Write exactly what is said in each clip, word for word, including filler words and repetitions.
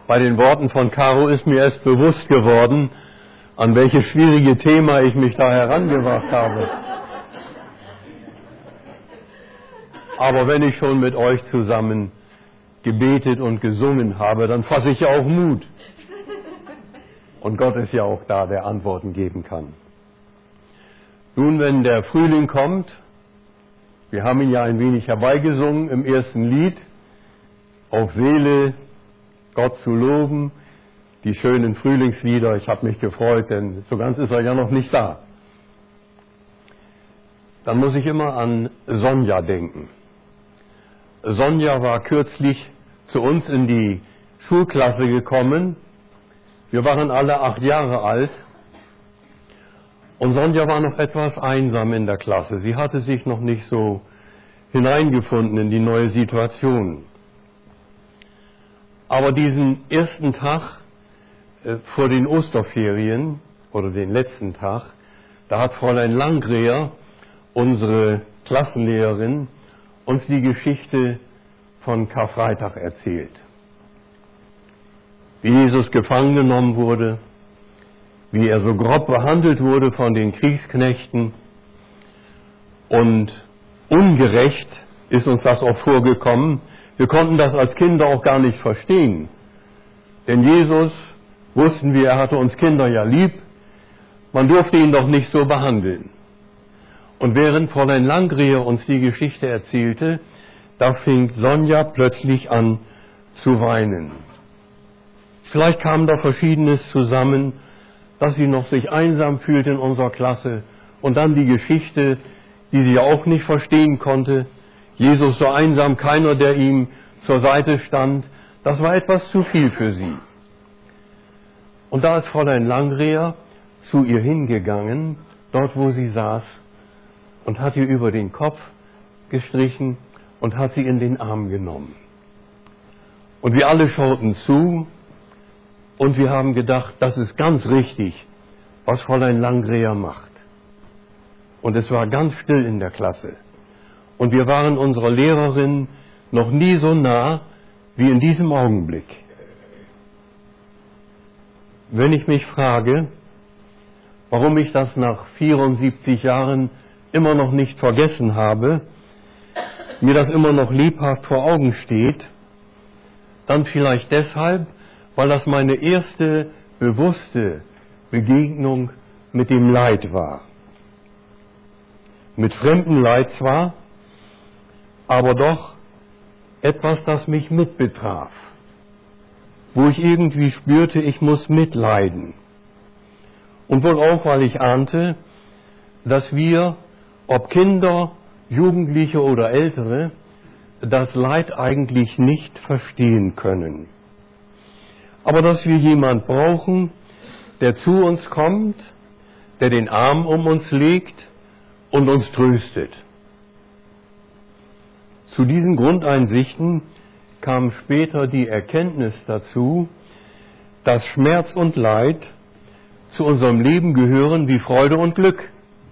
Bei den Worten von Caro ist mir erst bewusst geworden, an welches schwierige Thema ich mich da herangewagt habe. Aber wenn ich schon mit euch zusammen gebetet und gesungen habe, dann fasse ich ja auch Mut. Und Gott ist ja auch da, der Antworten geben kann. Nun, wenn der Frühling kommt, wir haben ihn ja ein wenig herbeigesungen im ersten Lied, auf Seele Gott zu loben, die schönen Frühlingslieder, ich habe mich gefreut, denn so ganz ist er ja noch nicht da. Dann muss ich immer an Sonja denken. Sonja war kürzlich zu uns in die Schulklasse gekommen. Wir waren alle acht Jahre alt. Und Sonja war noch etwas einsam in der Klasse. Sie hatte sich noch nicht so hineingefunden in die neue Situation. Aber diesen ersten Tag äh, vor den Osterferien, oder den letzten Tag, da hat Fräulein Langreher, unsere Klassenlehrerin, uns die Geschichte von Karfreitag erzählt. Wie Jesus gefangen genommen wurde, wie er so grob behandelt wurde von den Kriegsknechten, und ungerecht ist uns das auch vorgekommen. Wir konnten das als Kinder auch gar nicht verstehen. Denn Jesus, wussten wir, er hatte uns Kinder ja lieb, man durfte ihn doch nicht so behandeln. Und während Fräulein Langreher uns die Geschichte erzählte, da fing Sonja plötzlich an zu weinen. Vielleicht kam da Verschiedenes zusammen, dass sie noch sich einsam fühlte in unserer Klasse, und dann die Geschichte, die sie ja auch nicht verstehen konnte. Jesus so einsam, keiner, der ihm zur Seite stand, das war etwas zu viel für sie. Und da ist Fräulein Langreher zu ihr hingegangen, dort wo sie saß, und hat ihr über den Kopf gestrichen und hat sie in den Arm genommen. Und wir alle schauten zu, und wir haben gedacht, das ist ganz richtig, was Fräulein Langreher macht. Und es war ganz still in der Klasse. Und wir waren unserer Lehrerin noch nie so nah wie in diesem Augenblick. Wenn ich mich frage, warum ich das nach vierundsiebzig Jahren immer noch nicht vergessen habe, mir das immer noch lebhaft vor Augen steht, dann vielleicht deshalb, weil das meine erste bewusste Begegnung mit dem Leid war. Mit fremdem Leid zwar, aber doch etwas, das mich mitbetraf, wo ich irgendwie spürte, ich muss mitleiden. Und wohl auch, weil ich ahnte, dass wir, ob Kinder, Jugendliche oder Ältere, das Leid eigentlich nicht verstehen können. Aber dass wir jemand brauchen, der zu uns kommt, der den Arm um uns legt und uns tröstet. Zu diesen Grundeinsichten kam später die Erkenntnis dazu, dass Schmerz und Leid zu unserem Leben gehören wie Freude und Glück.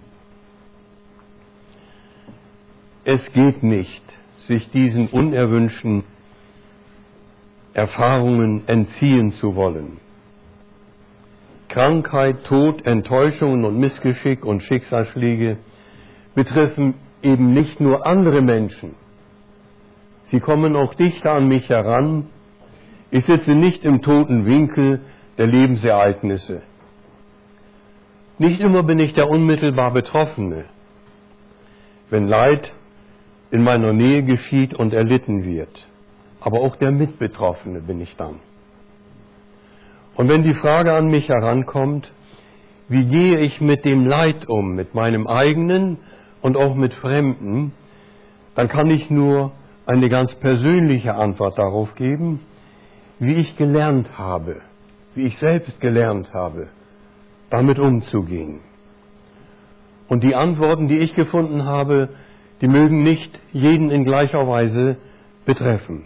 Es geht nicht, sich diesen unerwünschten Erfahrungen entziehen zu wollen. Krankheit, Tod, Enttäuschungen und Missgeschick und Schicksalsschläge betreffen eben nicht nur andere Menschen. Sie kommen auch dichter an mich heran. Ich sitze nicht im toten Winkel der Lebensereignisse. Nicht immer bin ich der unmittelbar Betroffene, wenn Leid in meiner Nähe geschieht und erlitten wird. Aber auch der Mitbetroffene bin ich dann. Und wenn die Frage an mich herankommt, wie gehe ich mit dem Leid um, mit meinem eigenen und auch mit Fremden, dann kann ich nur eine ganz persönliche Antwort darauf geben, wie ich gelernt habe, wie ich selbst gelernt habe, damit umzugehen. Und die Antworten, die ich gefunden habe, die mögen nicht jeden in gleicher Weise betreffen.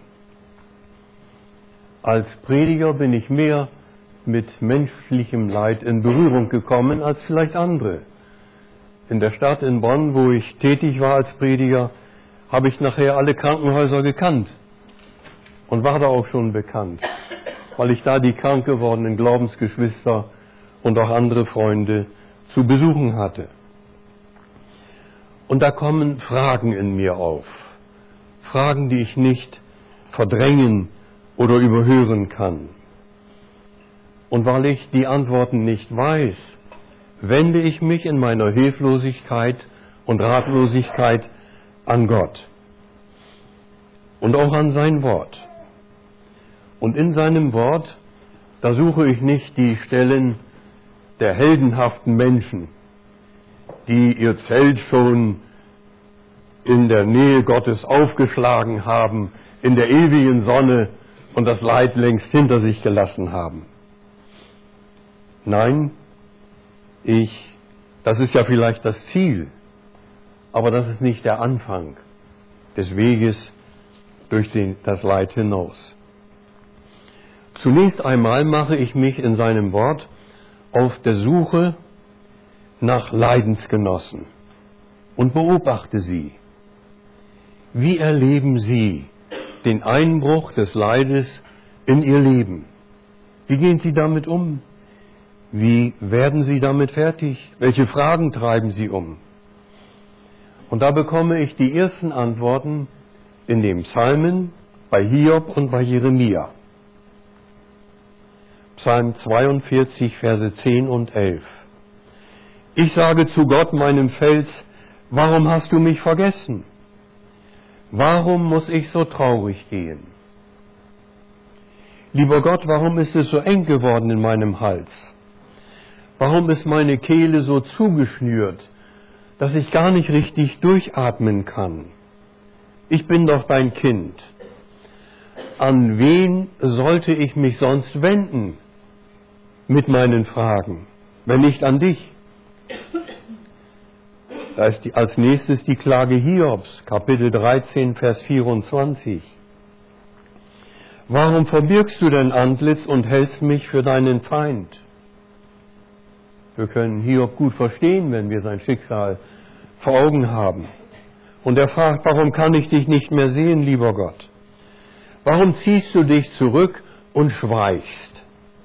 Als Prediger bin ich mehr mit menschlichem Leid in Berührung gekommen als vielleicht andere. In der Stadt in Bonn, wo ich tätig war als Prediger, habe ich nachher alle Krankenhäuser gekannt und war da auch schon bekannt. weil ich da die krank gewordenen Glaubensgeschwister und auch andere Freunde zu besuchen hatte. Und da kommen Fragen in mir auf. Fragen, die ich nicht verdrängen oder überhören kann. Und weil ich die Antworten nicht weiß, wende ich mich in meiner Hilflosigkeit und Ratlosigkeit an Gott und auch an sein Wort. Und in seinem Wort, da suche ich nicht die Stellen der heldenhaften Menschen, die ihr Zelt schon in der Nähe Gottes aufgeschlagen haben, in der ewigen Sonne und das Leid längst hinter sich gelassen haben. Nein, ich, das ist ja vielleicht das Ziel, aber das ist nicht der Anfang des Weges durch den, das Leid hinaus. Zunächst einmal mache ich mich in seinem Wort auf der Suche nach Leidensgenossen und beobachte sie. Wie erleben sie den Einbruch des Leides in ihr Leben? Wie gehen sie damit um? Wie werden sie damit fertig? Welche Fragen treiben sie um? Und da bekomme ich die ersten Antworten in den Psalmen, bei Hiob und bei Jeremia. Psalm zweiundvierzig, Verse zehn und elf. Ich sage zu Gott, meinem Fels, warum hast du mich vergessen? Warum muss ich so traurig gehen? Lieber Gott, warum ist es so eng geworden in meinem Hals? Warum ist meine Kehle so zugeschnürt, dass ich gar nicht richtig durchatmen kann? Ich bin doch dein Kind. An wen sollte ich mich sonst wenden mit meinen Fragen, wenn nicht an dich? Da ist die, als nächstes die Klage Hiobs, Kapitel dreizehn, Vers vierundzwanzig. Warum verbirgst du dein Antlitz und hältst mich für deinen Feind? Wir können Hiob gut verstehen, wenn wir sein Schicksal vor Augen haben. Und er fragt, warum kann ich dich nicht mehr sehen, lieber Gott? Warum ziehst du dich zurück und schweigst?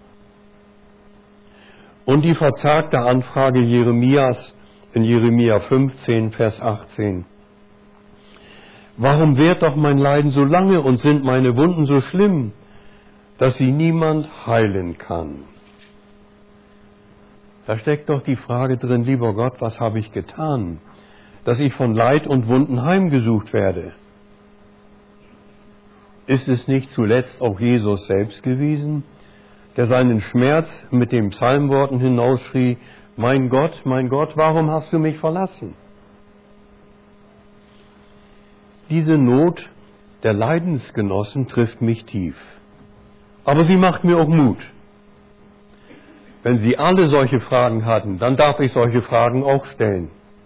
Und die verzagte Anfrage Jeremias in Jeremia fünfzehn, Vers achtzehn. Warum währt doch mein Leiden so lange und sind meine Wunden so schlimm, dass sie niemand heilen kann? Da steckt doch die Frage drin, lieber Gott, was habe ich getan, dass ich von Leid und Wunden heimgesucht werde? Ist es nicht zuletzt auch Jesus selbst gewesen, der seinen Schmerz mit den Psalmworten hinausschrie, mein Gott, mein Gott, warum hast du mich verlassen? Diese Not der Leidensgenossen trifft mich tief. Aber sie macht mir auch Mut. Wenn sie alle solche Fragen hatten, dann darf ich solche Fragen auch stellen.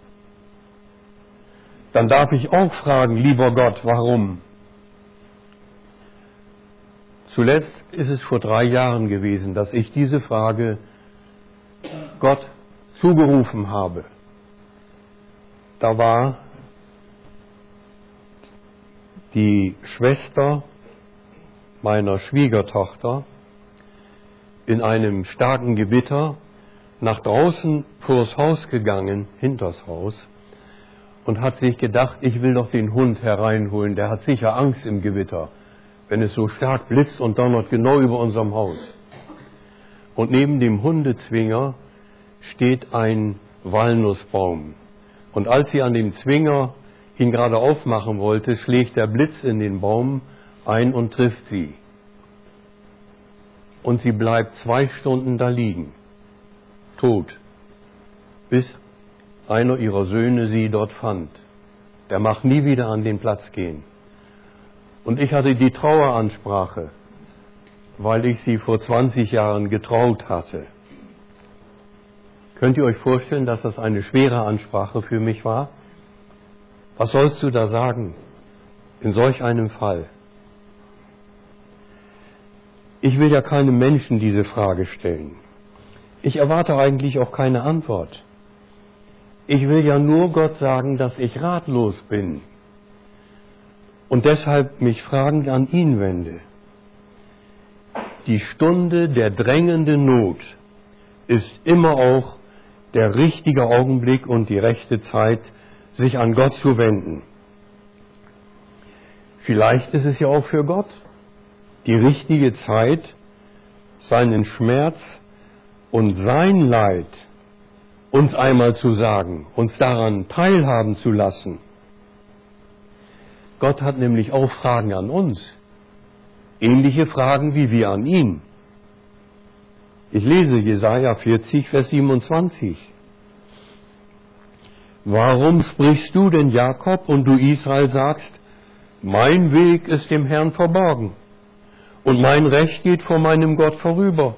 Dann darf ich auch fragen, lieber Gott, warum? Zuletzt ist es vor drei Jahren gewesen, dass ich diese Frage Gott zugerufen habe. Da war die Schwester meiner Schwiegertochter in einem starken Gewitter nach draußen vors Haus gegangen, hinters Haus, und hat sich gedacht, ich will doch den Hund hereinholen, der hat sicher Angst im Gewitter, wenn es so stark blitzt und donnert genau über unserem Haus. Und neben dem Hundezwinger steht ein Walnussbaum. Und als sie an dem Zwinger ihn gerade aufmachen wollte, schlägt der Blitz in den Baum ein und trifft sie. Und sie bleibt zwei Stunden da liegen, tot, bis einer ihrer Söhne sie dort fand. Der mag nie wieder an den Platz gehen. Und ich hatte die Traueransprache, weil ich sie vor zwanzig Jahren getraut hatte. Könnt ihr euch vorstellen, dass das eine schwere Ansprache für mich war? Was sollst du da sagen in solch einem Fall? Ich will ja keinem Menschen diese Frage stellen. Ich erwarte eigentlich auch keine Antwort. Ich will ja nur Gott sagen, dass ich ratlos bin und deshalb mich fragend an ihn wende. Die Stunde der drängenden Not ist immer auch der richtige Augenblick und die rechte Zeit, sich an Gott zu wenden. Vielleicht ist es ja auch für Gott die richtige Zeit, seinen Schmerz und sein Leid uns einmal zu sagen, uns daran teilhaben zu lassen. Gott hat nämlich auch Fragen an uns, ähnliche Fragen wie wir an ihn. Ich lese Jesaja vierzig, Vers siebenundzwanzig. Warum sprichst du denn, Jakob, und du Israel sagst, mein Weg ist dem Herrn verborgen und mein Recht geht vor meinem Gott vorüber?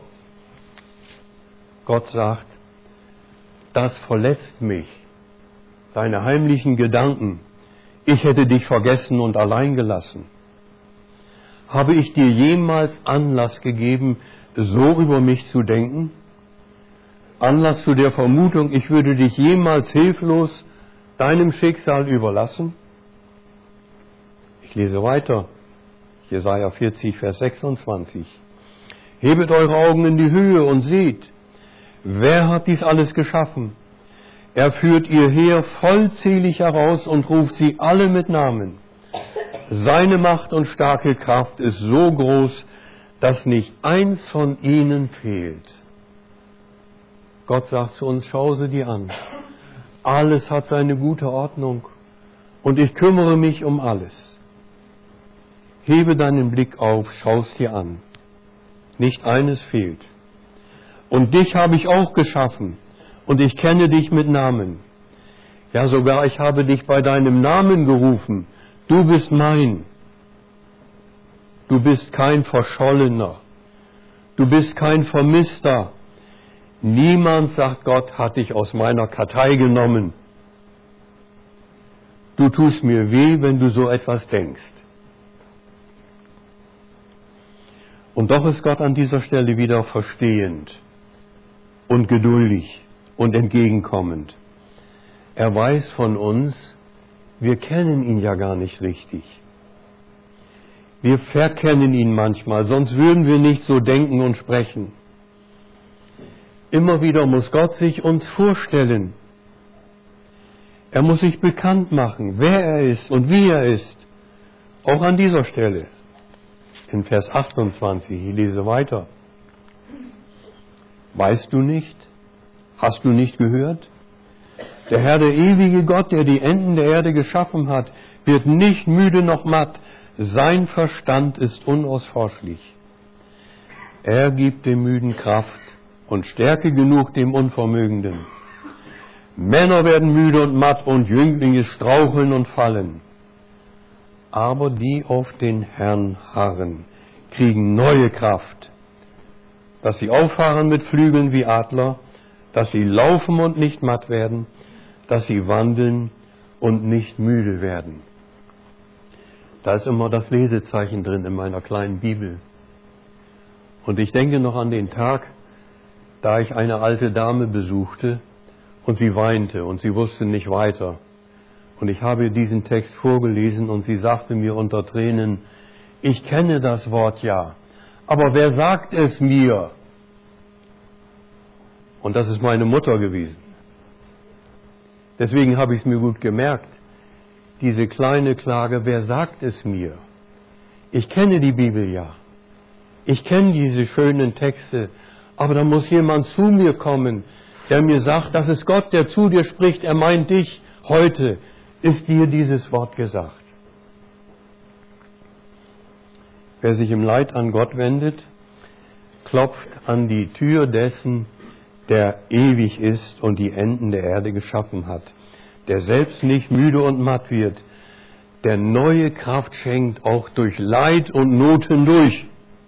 Gott sagt, das verletzt mich, deine heimlichen Gedanken. Ich hätte dich vergessen und allein gelassen. Habe ich dir jemals Anlass gegeben, so über mich zu denken? Anlass zu der Vermutung, ich würde dich jemals hilflos deinem Schicksal überlassen? Ich lese weiter. Jesaja vierzig, Vers sechsundzwanzig. Hebet eure Augen in die Höhe und seht, wer hat dies alles geschaffen? Er führt ihr Heer vollzählig heraus und ruft sie alle mit Namen. Seine Macht und starke Kraft ist so groß, dass nicht eins von ihnen fehlt. Gott sagt zu uns, schau sie dir an. Alles hat seine gute Ordnung und ich kümmere mich um alles. Hebe deinen Blick auf, schau es dir an. Nicht eines fehlt. Und dich habe ich auch geschaffen und ich kenne dich mit Namen. Ja, sogar ich habe dich bei deinem Namen gerufen. Du bist mein. Du bist kein Verschollener. Du bist kein Vermisster. Niemand, sagt Gott, hat dich aus meiner Kartei genommen. Du tust mir weh, wenn du so etwas denkst. Und doch ist Gott an dieser Stelle wieder verstehend und geduldig und entgegenkommend. Er weiß von uns, wir kennen ihn ja gar nicht richtig. Wir verkennen ihn manchmal, sonst würden wir nicht so denken und sprechen. Immer wieder muss Gott sich uns vorstellen. Er muss sich bekannt machen, wer er ist und wie er ist. Auch an dieser Stelle. In Vers achtundzwanzig, ich lese weiter. Weißt du nicht? Hast du nicht gehört? Der Herr, der ewige Gott, der die Enden der Erde geschaffen hat, wird nicht müde noch matt. Sein Verstand ist unausforschlich. Er gibt dem Müden Kraft und Stärke genug dem Unvermögenden. Männer werden müde und matt und Jünglinge straucheln und fallen. Aber die auf den Herrn harren, kriegen neue Kraft, dass sie auffahren mit Flügeln wie Adler, dass sie laufen und nicht matt werden, dass sie wandeln und nicht müde werden. Da ist immer das Lesezeichen drin in meiner kleinen Bibel. Und ich denke noch an den Tag, da ich eine alte Dame besuchte und sie weinte und sie wusste nicht weiter. Und ich habe diesen Text vorgelesen und sie sagte mir unter Tränen, ich kenne das Wort ja, aber wer sagt es mir? Und das ist meine Mutter gewesen. Deswegen habe ich es mir gut gemerkt, diese kleine Klage, wer sagt es mir? Ich kenne die Bibel ja, ich kenne diese schönen Texte, aber da muss jemand zu mir kommen, der mir sagt, das ist Gott, der zu dir spricht, er meint dich, heute ist dir dieses Wort gesagt. Wer sich im Leid an Gott wendet, klopft an die Tür dessen, der ewig ist und die Enden der Erde geschaffen hat, der selbst nicht müde und matt wird, der neue Kraft schenkt, auch durch Leid und Not hindurch.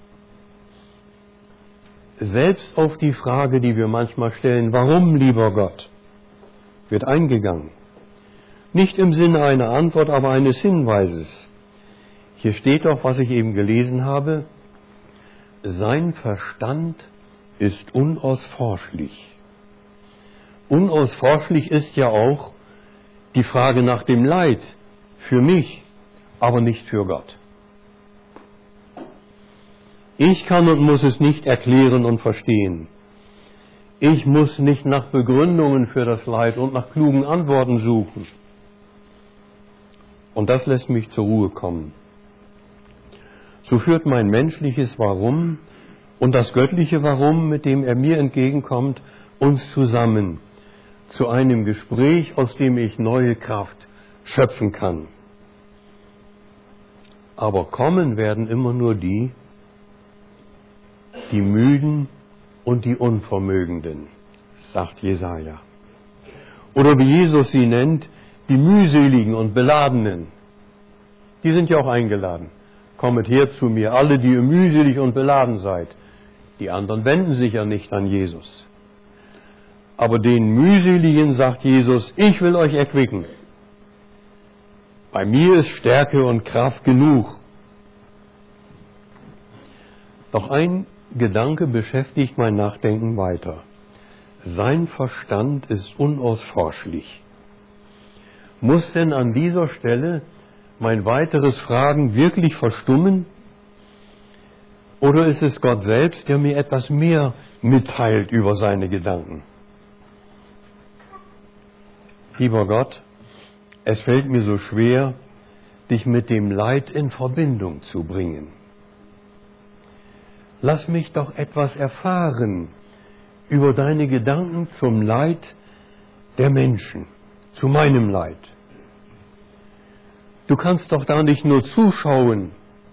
Selbst auf die Frage, die wir manchmal stellen, warum, lieber Gott, wird eingegangen. Nicht im Sinne einer Antwort, aber eines Hinweises. Hier steht doch, was ich eben gelesen habe, sein Verstand ist unausforschlich. Unausforschlich ist ja auch die Frage nach dem Leid für mich, aber nicht für Gott. Ich kann und muss es nicht erklären und verstehen. Ich muss nicht nach Begründungen für das Leid und nach klugen Antworten suchen. Und das lässt mich zur Ruhe kommen. So führt mein menschliches Warum und das göttliche Warum, mit dem er mir entgegenkommt, uns zusammen zu einem Gespräch, aus dem ich neue Kraft schöpfen kann. Aber kommen werden immer nur die, die Müden und die Unvermögenden, sagt Jesaja. Oder wie Jesus sie nennt, die mühseligen und Beladenen. Die sind ja auch eingeladen. Kommet her zu mir, alle, die ihr mühselig und beladen seid. Die anderen wenden sich ja nicht an Jesus. Aber den Mühseligen sagt Jesus, ich will euch erquicken. Bei mir ist Stärke und Kraft genug. Doch ein Gedanke beschäftigt mein Nachdenken weiter. Sein Verstand ist unausforschlich. Muss denn an dieser Stelle mein weiteres Fragen wirklich verstummen? Oder ist es Gott selbst, der mir etwas mehr mitteilt über seine Gedanken? Lieber Gott, es fällt mir so schwer, dich mit dem Leid in Verbindung zu bringen. Lass mich doch etwas erfahren über deine Gedanken zum Leid der Menschen, zu meinem Leid. Du kannst doch da nicht nur zuschauen.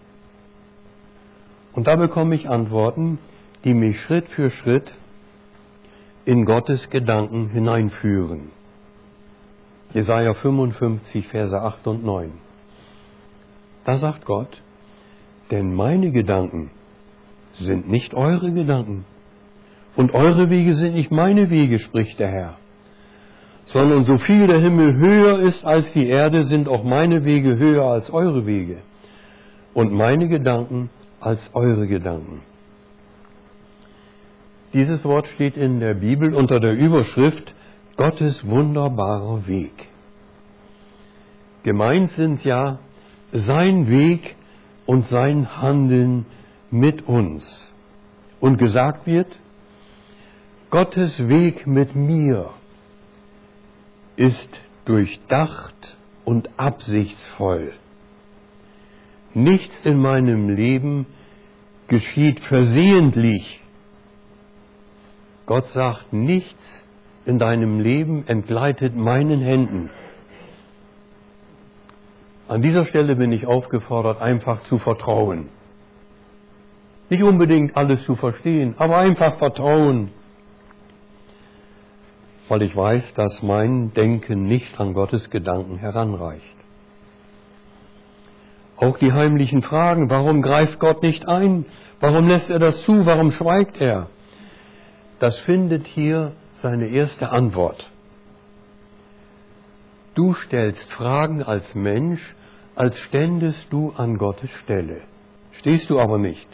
Und da bekomme ich Antworten, die mich Schritt für Schritt in Gottes Gedanken hineinführen. Jesaja fünfundfünfzig, Verse acht und neun. Da sagt Gott, denn meine Gedanken sind nicht eure Gedanken und eure Wege sind nicht meine Wege, spricht der Herr. Sondern so viel der Himmel höher ist als die Erde, sind auch meine Wege höher als eure Wege und meine Gedanken als eure Gedanken. Dieses Wort steht in der Bibel unter der Überschrift Gottes wunderbarer Weg. Gemeint sind ja sein Weg und sein Handeln mit uns. Und gesagt wird, Gottes Weg mit mir ist durchdacht und absichtsvoll. Nichts in meinem Leben geschieht versehentlich. Gott sagt, nichts in deinem Leben entgleitet meinen Händen. An dieser Stelle bin ich aufgefordert, einfach zu vertrauen. Nicht unbedingt alles zu verstehen, aber einfach vertrauen. Weil ich weiß, dass mein Denken nicht an Gottes Gedanken heranreicht. Auch die heimlichen Fragen, warum greift Gott nicht ein? Warum lässt er das zu? Warum schweigt er? Das findet hier seine erste Antwort. Du stellst Fragen als Mensch, als ständest du an Gottes Stelle. Stehst du aber nicht.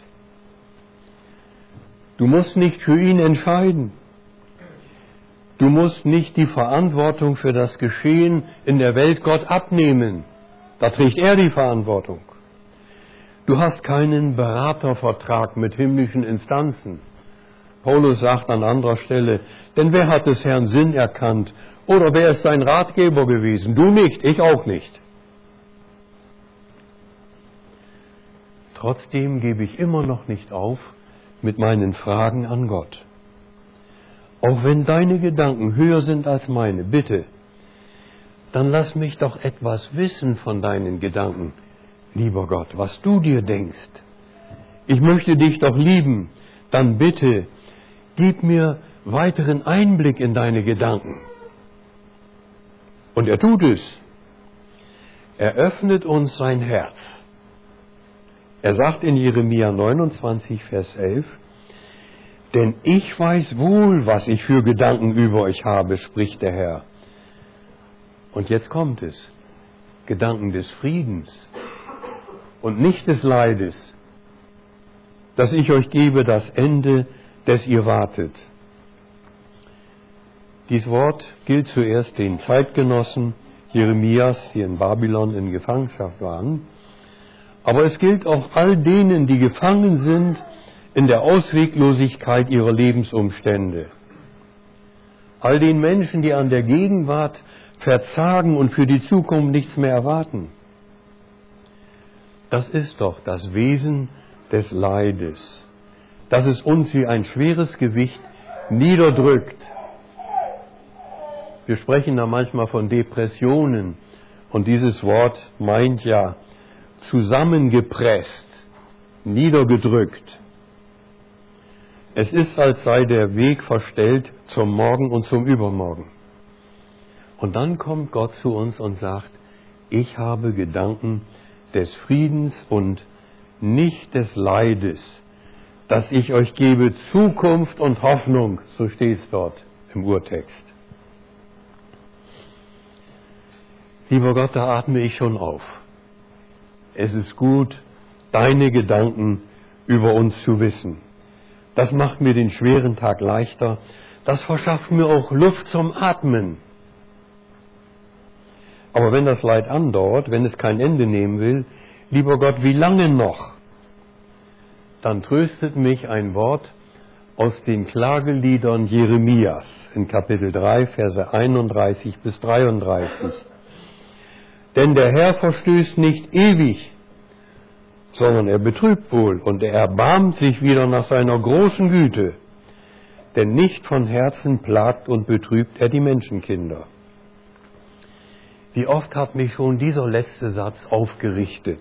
Du musst nicht für ihn entscheiden. Du musst nicht die Verantwortung für das Geschehen in der Welt Gott abnehmen. Da trägt er die Verantwortung. Du hast keinen Beratervertrag mit himmlischen Instanzen. Paulus sagt an anderer Stelle, denn wer hat des Herrn Sinn erkannt? Oder wer ist sein Ratgeber gewesen? Du nicht, ich auch nicht. Trotzdem gebe ich immer noch nicht auf mit meinen Fragen an Gott. Auch wenn deine Gedanken höher sind als meine, bitte, dann lass mich doch etwas wissen von deinen Gedanken, lieber Gott, was du dir denkst. Ich möchte dich doch lieben, dann bitte, gib mir weiteren Einblick in deine Gedanken. Und er tut es. Er öffnet uns sein Herz. Er sagt in Jeremia neunundzwanzig, Vers elf, denn ich weiß wohl, was ich für Gedanken über euch habe, spricht der Herr. Und jetzt kommt es. Gedanken des Friedens und nicht des Leides, dass ich euch gebe das Ende, des ihr wartet. Dies Wort gilt zuerst den Zeitgenossen Jeremias, die in Babylon in Gefangenschaft waren, aber es gilt auch all denen, die gefangen sind in der Ausweglosigkeit ihrer Lebensumstände. All den Menschen, die an der Gegenwart verzagen und für die Zukunft nichts mehr erwarten. Das ist doch das Wesen des Leides, dass es uns wie ein schweres Gewicht niederdrückt. Wir sprechen da manchmal von Depressionen und dieses Wort meint ja zusammengepresst, niedergedrückt. Es ist, als sei der Weg verstellt zum Morgen und zum Übermorgen. Und dann kommt Gott zu uns und sagt, ich habe Gedanken des Friedens und nicht des Leides, dass ich euch gebe Zukunft und Hoffnung, so steht es dort im Urtext. Lieber Gott, da atme ich schon auf. Es ist gut, deine Gedanken über uns zu wissen. Das macht mir den schweren Tag leichter. Das verschafft mir auch Luft zum Atmen. Aber wenn das Leid andauert, wenn es kein Ende nehmen will, lieber Gott, wie lange noch? Dann tröstet mich ein Wort aus den Klageliedern Jeremias in Kapitel drei, Verse einunddreißig bis dreiunddreißig. Denn der Herr verstößt nicht ewig, sondern er betrübt wohl und er erbarmt sich wieder nach seiner großen Güte. Denn nicht von Herzen plagt und betrübt er die Menschenkinder. Wie oft hat mich schon dieser letzte Satz aufgerichtet.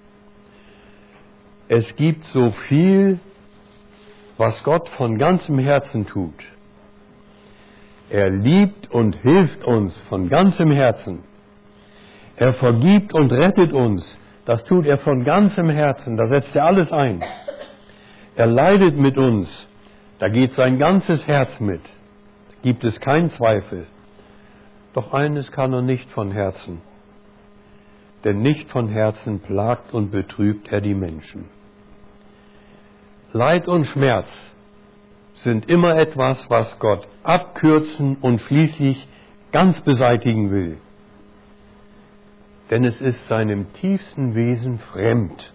Es gibt so viel, was Gott von ganzem Herzen tut. Er liebt und hilft uns von ganzem Herzen. Er vergibt und rettet uns. Das tut er von ganzem Herzen. Da setzt er alles ein. Er leidet mit uns. Da geht sein ganzes Herz mit. Da gibt es keinen Zweifel. Doch eines kann er nicht von Herzen. Denn nicht von Herzen plagt und betrübt er die Menschen. Leid und Schmerz sind immer etwas, was Gott abkürzen und schließlich ganz beseitigen will. Denn es ist seinem tiefsten Wesen fremd.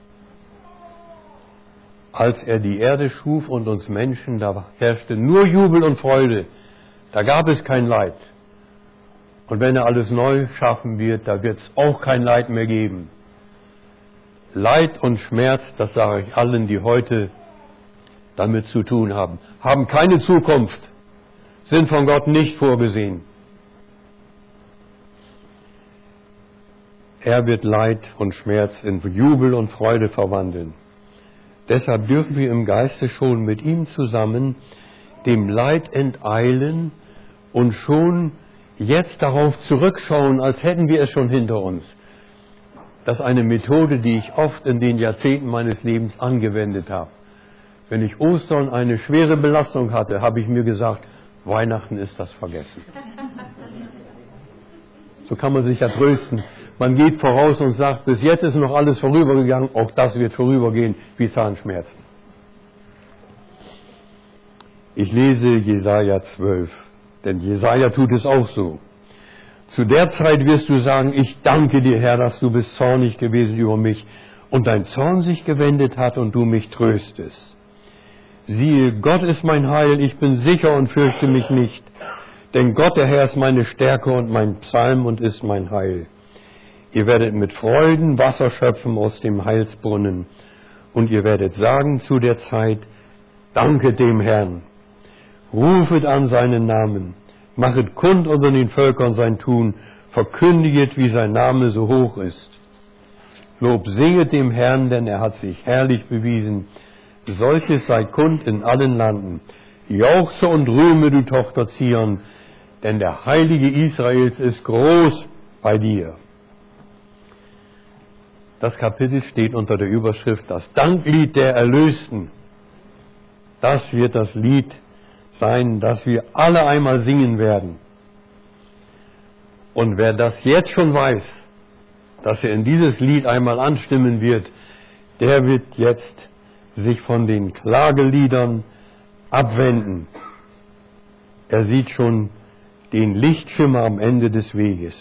Als er die Erde schuf und uns Menschen, da herrschte nur Jubel und Freude. Da gab es kein Leid. Und wenn er alles neu schaffen wird, da wird es auch kein Leid mehr geben. Leid und Schmerz, das sage ich allen, die heute damit zu tun haben, haben keine Zukunft, sind von Gott nicht vorgesehen. Er wird Leid und Schmerz in Jubel und Freude verwandeln. Deshalb dürfen wir im Geiste schon mit ihm zusammen dem Leid enteilen und schon jetzt darauf zurückschauen, als hätten wir es schon hinter uns. Das ist eine Methode, die ich oft in den Jahrzehnten meines Lebens angewendet habe. Wenn ich Ostern eine schwere Belastung hatte, habe ich mir gesagt, Weihnachten ist das vergessen. So kann man sich ja trösten. Man geht voraus und sagt, bis jetzt ist noch alles vorübergegangen, auch das wird vorübergehen wie Zahnschmerzen. Ich lese Jesaja zwölf, denn Jesaja tut es auch so. Zu der Zeit wirst du sagen, ich danke dir, Herr, dass du bist zornig gewesen über mich und dein Zorn sich gewendet hat und du mich tröstest. Siehe, Gott ist mein Heil, ich bin sicher und fürchte mich nicht, denn Gott, der Herr, ist meine Stärke und mein Psalm und ist mein Heil. Ihr werdet mit Freuden Wasser schöpfen aus dem Heilsbrunnen und ihr werdet sagen zu der Zeit, danke dem Herrn. Rufet an seinen Namen, machet kund unter den Völkern sein Tun, verkündiget, wie sein Name so hoch ist. Lob singet dem Herrn, denn er hat sich herrlich bewiesen. Solches sei kund in allen Landen. Jauchze und rühme, du Tochter Zion, denn der Heilige Israels ist groß bei dir. Das Kapitel steht unter der Überschrift Das Danklied der Erlösten. Das wird das Lied sein, das wir alle einmal singen werden. Und wer das jetzt schon weiß, dass er in dieses Lied einmal anstimmen wird, der wird jetzt sich von den Klageliedern abwenden. Er sieht schon den Lichtschimmer am Ende des Weges.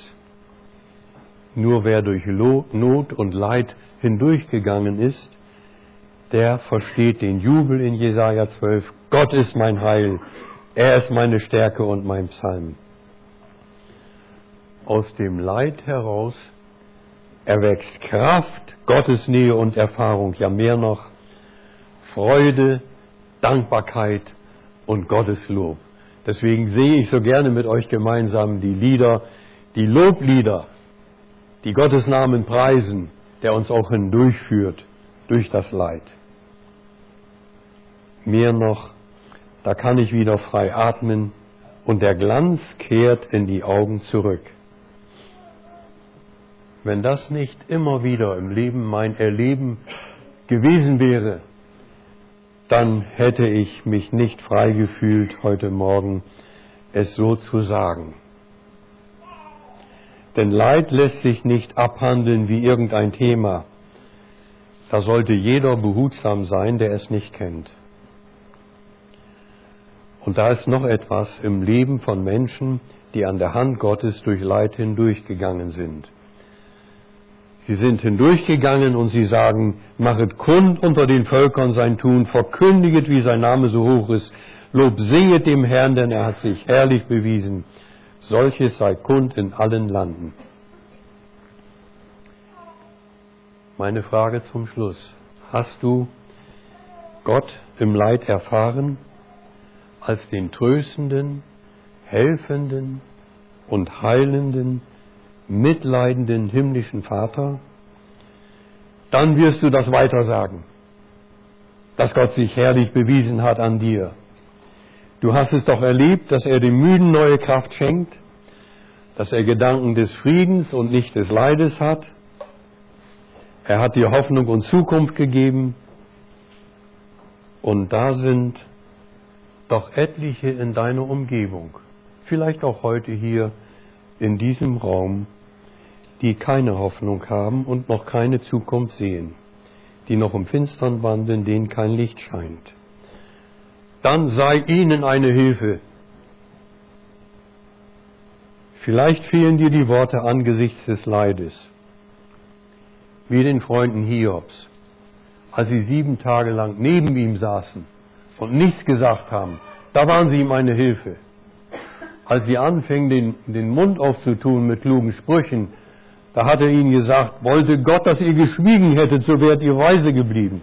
Nur wer durch Not und Leid hindurchgegangen ist, der versteht den Jubel in Jesaja zwölf. Gott ist mein Heil, er ist meine Stärke und mein Psalm. Aus dem Leid heraus erwächst Kraft, Gottes Nähe und Erfahrung, ja mehr noch, Freude, Dankbarkeit und Gottes Lob. Deswegen sehe ich so gerne mit euch gemeinsam die Lieder, die Loblieder, die Gottes Namen preisen, der uns auch hindurchführt durch das Leid. Mehr noch, da kann ich wieder frei atmen und der Glanz kehrt in die Augen zurück. Wenn das nicht immer wieder im Leben mein Erleben gewesen wäre, dann hätte ich mich nicht frei gefühlt, heute Morgen es so zu sagen. Denn Leid lässt sich nicht abhandeln wie irgendein Thema. Da sollte jeder behutsam sein, der es nicht kennt. Und da ist noch etwas im Leben von Menschen, die an der Hand Gottes durch Leid hindurchgegangen sind. Sie sind hindurchgegangen und sie sagen, machet kund unter den Völkern sein Tun, verkündiget, wie sein Name so hoch ist, Lob singet dem Herrn, denn er hat sich herrlich bewiesen. Solches sei kund in allen Landen. Meine Frage zum Schluss. Hast du Gott im Leid erfahren als den tröstenden, helfenden und heilenden, mitleidenden himmlischen Vater? Dann wirst du das weiter sagen, dass Gott sich herrlich bewiesen hat an dir. Du hast es doch erlebt, dass er dem Müden neue Kraft schenkt, dass er Gedanken des Friedens und nicht des Leides hat. Er hat dir Hoffnung und Zukunft gegeben. Und da sind doch etliche in deiner Umgebung, vielleicht auch heute hier in diesem Raum, die keine Hoffnung haben und noch keine Zukunft sehen, die noch im Finstern wandeln, denen kein Licht scheint. Dann sei ihnen eine Hilfe. Vielleicht fehlen dir die Worte angesichts des Leides, wie den Freunden Hiobs, als sie sieben Tage lang neben ihm saßen und nichts gesagt haben. Da waren sie ihm eine Hilfe. Als sie anfingen, den, den Mund aufzutun mit klugen Sprüchen, da hat er ihnen gesagt, wollte Gott, dass ihr geschwiegen hättet, so wärt ihr weise geblieben.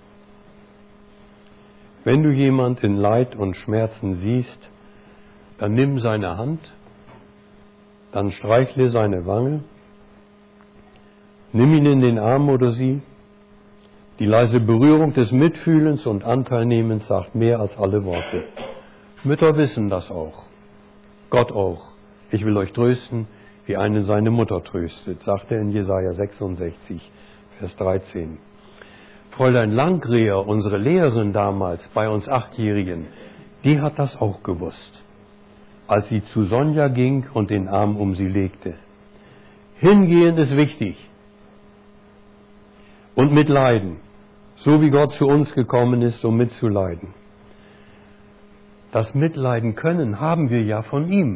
Wenn du jemand in Leid und Schmerzen siehst, dann nimm seine Hand, dann streichle seine Wange, nimm ihn in den Arm oder sie. Die leise Berührung des Mitfühlens und Anteilnehmens sagt mehr als alle Worte. Mütter wissen das auch. Gott auch. Ich will euch trösten, wie eine seine Mutter tröstet, sagt er in Jesaja sechsundsechzig, Vers dreizehn. Fräulein Langreher, unsere Lehrerin damals, bei uns Achtjährigen, die hat das auch gewusst, als sie zu Sonja ging und den Arm um sie legte. Hingehen ist wichtig. Und mitleiden, so wie Gott zu uns gekommen ist, um mitzuleiden. Das Mitleiden können haben wir ja von ihm.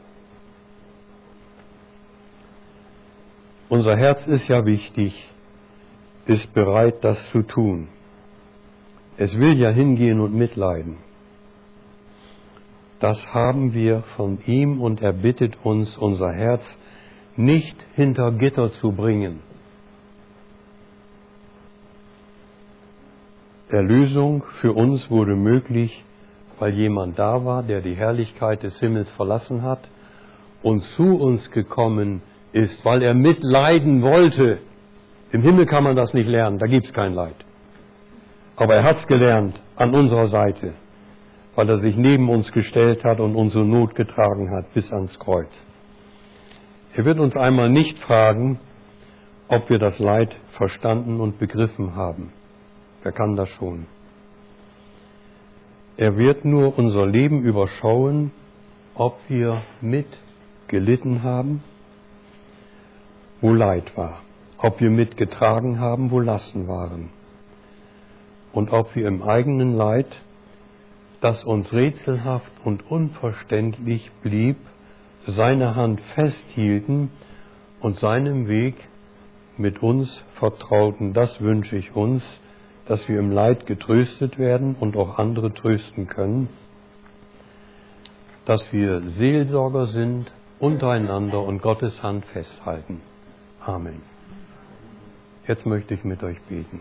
Unser Herz ist ja wichtig, ist bereit, das zu tun. Es will ja hingehen und mitleiden. Das haben wir von ihm und er bittet uns, unser Herz nicht hinter Gitter zu bringen. Erlösung für uns wurde möglich, weil jemand da war, der die Herrlichkeit des Himmels verlassen hat und zu uns gekommen ist, weil er mitleiden wollte. Im Himmel kann man das nicht lernen, da gibt es kein Leid. Aber er hat es gelernt an unserer Seite, weil er sich neben uns gestellt hat und unsere Not getragen hat bis ans Kreuz. Er wird uns einmal nicht fragen, ob wir das Leid verstanden und begriffen haben. Wer kann das schon? Er wird nur unser Leben überschauen, ob wir mitgelitten haben, wo Leid war, ob wir mitgetragen haben, wo Lasten waren und ob wir im eigenen Leid, das uns rätselhaft und unverständlich blieb, seine Hand festhielten und seinem Weg mit uns vertrauten. Das wünsche ich uns, dass wir im Leid getröstet werden und auch andere trösten können, dass wir Seelsorger sind, untereinander und Gottes Hand festhalten. Amen. Jetzt möchte ich mit euch beten.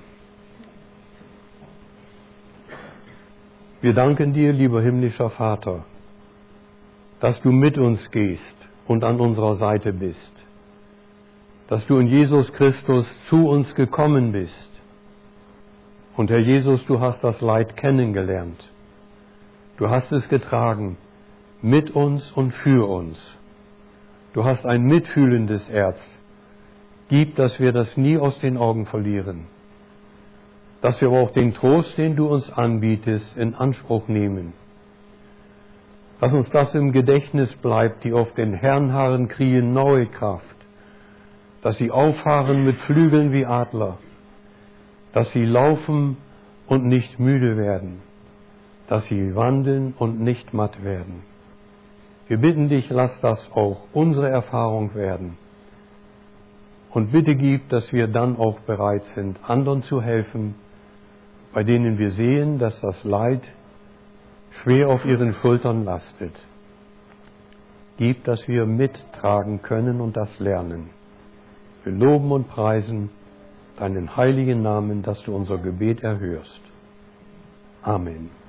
Wir danken dir, lieber himmlischer Vater, dass du mit uns gehst und an unserer Seite bist, dass du in Jesus Christus zu uns gekommen bist. Und Herr Jesus, du hast das Leid kennengelernt. Du hast es getragen, mit uns und für uns. Du hast ein mitfühlendes Herz. Gib, dass wir das nie aus den Augen verlieren. Dass wir aber auch den Trost, den du uns anbietest, in Anspruch nehmen. Dass uns das im Gedächtnis bleibt, die auf den Herrn harren, kriegen neue Kraft. Dass sie auffahren mit Flügeln wie Adler. Dass sie laufen und nicht müde werden. Dass sie wandeln und nicht matt werden. Wir bitten dich, lass das auch unsere Erfahrung werden. Und bitte gib, dass wir dann auch bereit sind, anderen zu helfen, bei denen wir sehen, dass das Leid schwer auf ihren Schultern lastet. Gib, dass wir mittragen können und das lernen. Wir loben und preisen deinen heiligen Namen, dass du unser Gebet erhörst. Amen.